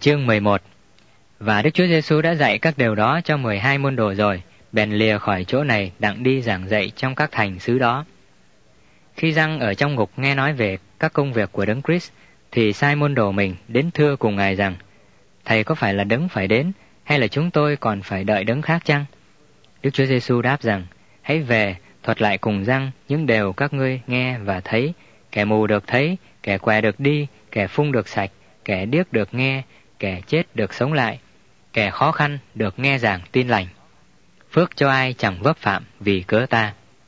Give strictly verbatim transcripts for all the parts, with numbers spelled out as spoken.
Chương mười một. Và Đức Chúa Giêsu đã dạy các điều đó cho mười hai môn đồ rồi, bèn lìa khỏi chỗ này đặng đi giảng dạy trong các thành xứ đó. Khi Giăng ở trong ngục nghe nói về các công việc của Đấng Christ, thì sai môn đồ mình đến thưa cùng Ngài rằng: Thầy có phải là Đấng phải đến, hay là chúng tôi còn phải đợi Đấng khác chăng? Đức Chúa Giêsu đáp rằng: Hãy về, thuật lại cùng Giăng những điều các ngươi nghe và thấy: kẻ mù được thấy, kẻ què được đi, kẻ phung được sạch, kẻ điếc được nghe, kẻ chết được sống lại, kẻ khó khăn được nghe giảng tin lành. Phước cho ai chẳng vấp phạm vì cớ ta.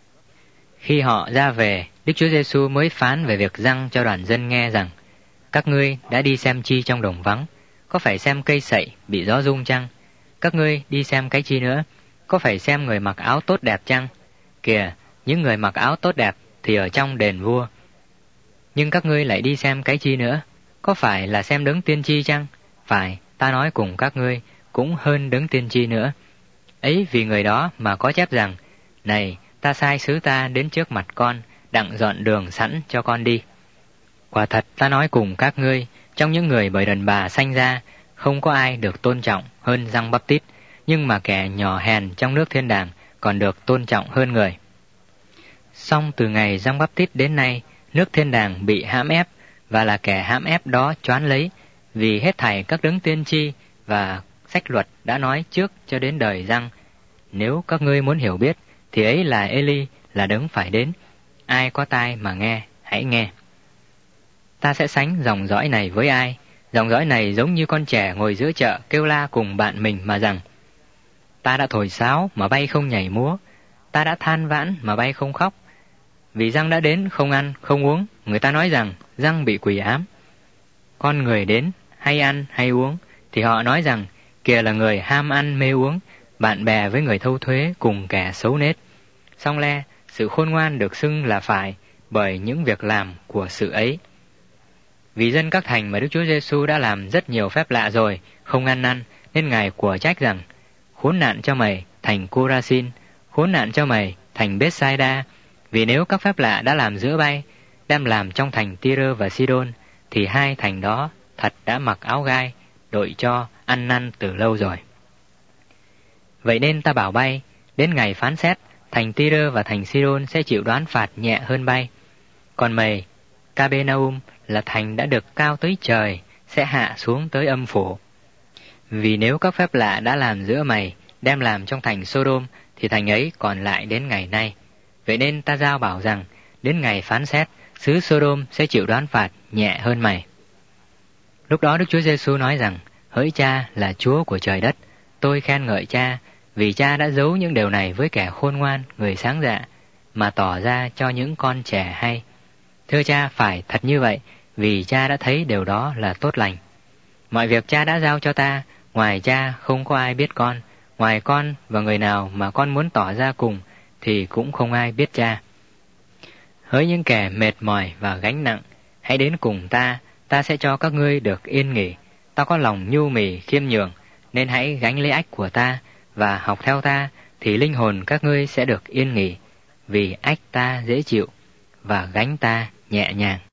Khi họ ra về, Đức Chúa Giêsu mới phán về việc Giăng cho đoàn dân nghe rằng: Các ngươi đã đi xem chi trong đồng vắng? Có phải xem cây sậy bị gió rung chăng? Các ngươi đi xem cái chi nữa? Có phải xem người mặc áo tốt đẹp chăng? Kìa, những người mặc áo tốt đẹp thì ở trong đền vua. Nhưng các ngươi lại đi xem cái chi nữa? Có phải là xem Đấng tiên tri chăng? Phải, ta nói cùng các ngươi, cũng hơn Đấng tiên tri nữa. Ấy vì người đó mà có chép rằng: Này, ta sai sứ ta đến trước mặt con, đặng dọn đường sẵn cho con đi. Quả thật ta nói cùng các ngươi, trong những người bởi đàn bà sanh ra, không có ai được tôn trọng hơn Giăng Báp-tít, nhưng mà kẻ nhỏ hèn trong nước thiên đàng còn được tôn trọng hơn người. Song từ ngày Giăng Báp-tít đến nay, nước thiên đàng bị hãm ép, và là kẻ hãm ép đó choán lấy, vì hết thảy các đấng tiên tri và sách luật đã nói trước cho đến đời Giăng. Nếu các ngươi muốn hiểu biết, thì ấy là Ê-li, là đấng phải đến. Ai có tai mà nghe, hãy nghe. Ta sẽ sánh dòng dõi này với ai? Dòng dõi này giống như con trẻ ngồi giữa chợ kêu la cùng bạn mình mà rằng: Ta đã thổi sáo mà bay không nhảy múa, ta đã than vãn mà bay không khóc. Vì Giăng đã đến không ăn, không uống, người ta nói rằng Giăng bị quỷ ám. Con người đến, hay ăn, hay uống, thì họ nói rằng: Kìa là người ham ăn mê uống, bạn bè với người thâu thuế cùng kẻ xấu nết. Song le, sự khôn ngoan được xưng là phải bởi những việc làm của sự ấy. Vì dân các thành mà Đức Chúa Giêsu đã làm rất nhiều phép lạ rồi, không ăn năn, nên Ngài của trách rằng: Khốn nạn cho mày, thành Cô-ra-xin! Khốn nạn cho mày, thành Bết-sai-đa! Vì nếu các phép lạ đã làm giữa bay, đem làm trong thành Ti-rơ và Si-đôn, thì hai thành đó thật đã mặc áo gai, đội cho, ăn năn từ lâu rồi. Vậy nên ta bảo bay, đến ngày phán xét, thành Ti-rơ và thành Si-đôn sẽ chịu đoán phạt nhẹ hơn bay. Còn mày, Ca-bê-na-um, là thành đã được cao tới trời, sẽ hạ xuống tới âm phủ. Vì nếu các phép lạ đã làm giữa mày, đem làm trong thành Sô-đôm, thì thành ấy còn lại đến ngày nay. Vậy nên ta giao bảo rằng, đến ngày phán xét, xứ Sô-đôm sẽ chịu đoán phạt nhẹ hơn mày. Lúc đó Đức Chúa Giêsu nói rằng: Hỡi Cha là Chúa của trời đất, tôi khen ngợi Cha, vì Cha đã giấu những điều này với kẻ khôn ngoan, người sáng dạ, mà tỏ ra cho những con trẻ hay. Thưa Cha, phải thật như vậy, vì Cha đã thấy điều đó là tốt lành. Mọi việc Cha đã giao cho ta, ngoài Cha không có ai biết con, ngoài con và người nào mà con muốn tỏ ra cùng, thì cũng không ai biết Cha. Hỡi những kẻ mệt mỏi và gánh nặng, hãy đến cùng ta, ta sẽ cho các ngươi được yên nghỉ. Ta có lòng nhu mì khiêm nhường, nên hãy gánh lấy ách của ta và học theo ta, thì linh hồn các ngươi sẽ được yên nghỉ, vì ách ta dễ chịu và gánh ta nhẹ nhàng.